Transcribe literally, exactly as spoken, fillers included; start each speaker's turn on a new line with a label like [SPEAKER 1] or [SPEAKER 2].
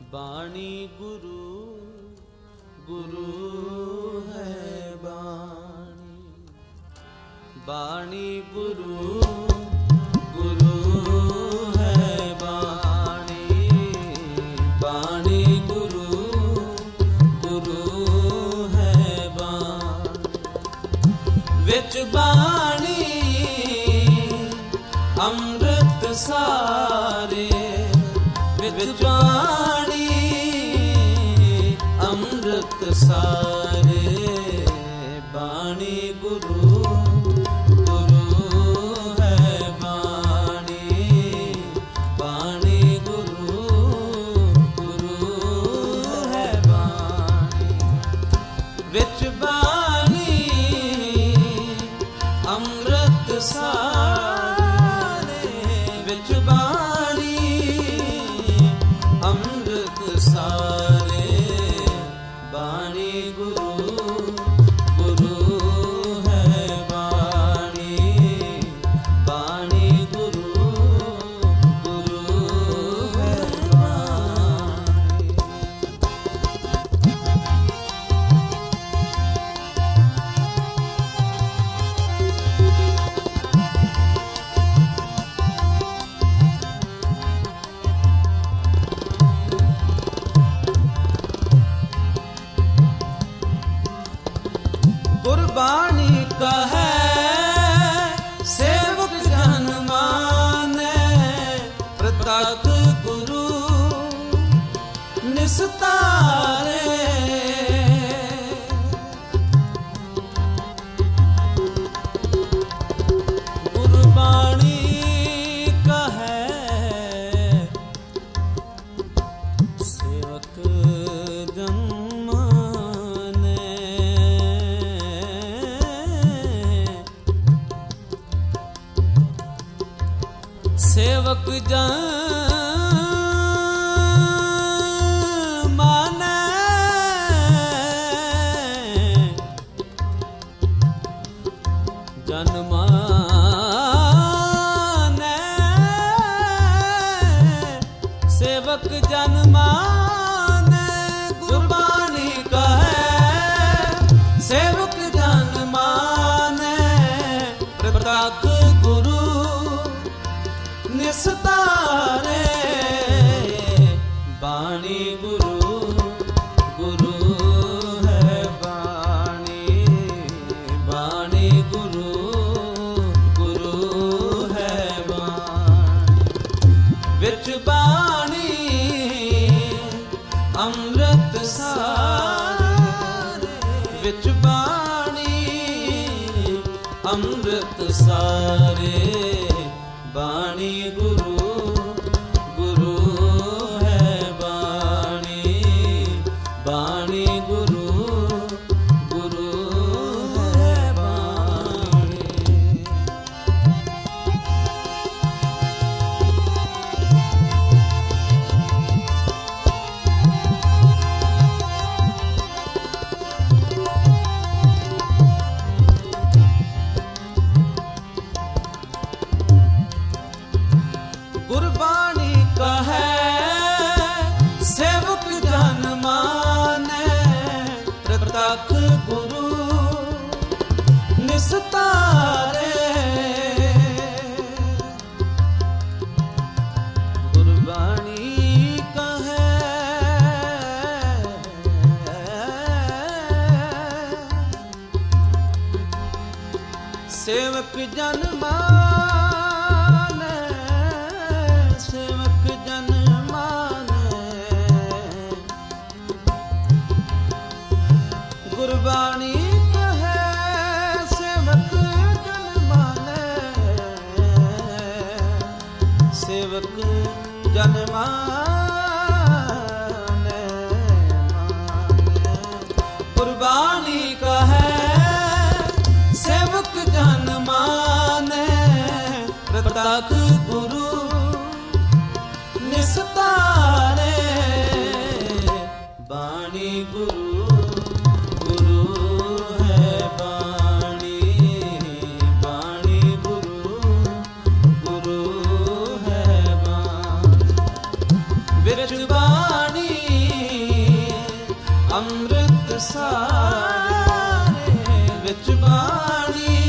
[SPEAKER 1] बाणी गुरु गुरु है बाणी, बाणी गुरु गुरु है बाणी, बाणी गुरु गुरु है बाणी। विच बाणी अमृत सारे, विच बाणी अमृत सारे, बाणी गुरु गुरु है बाणी, बाणी गुरु गुरु है बाणी। विच बाणी अमृत सारे, विच बाणी अमृत सारे, बाणी गुरु गुरु है बाणी, बाणी गुरु गुरु है बाणी। गुरबाणी कहे सेवक जन माने, प्रत्यक्ष गुरु निस्तारे। गुरबाणी कहे सेवक जन सेवक जन माने, जन माने, सेवक जन माने। गुरबाणी कहे सेवक जन माने, प्रत्यक्ष गुरु निस्तारे, बाणी गुरु गुरु है बाणी, बाणी गुरु गुरु है बाणी। विच बाणी अमृत सारे, विच बाणी अमृत सारे, बाणी गुरु गुरु है बाणी, बाणी गुरु गुरु है बाणी। गुरबाणी कहे सेवक जन माने, प्रत्यक्ष गुरु निस्तारे। गुरबाणी कहे सेवक जन माने, सेवक जन माने। गुरबाणी कहे सेवक जन माने, सेवक जन माने, माने। गुरबाणी कहे सेवक जन माने, प्रत्यक्ष गुरु निस्तारे, बाणी गुरु गुरु है बाणी, बाणी गुरु गुरु है बाणी। विच बाणी बाणी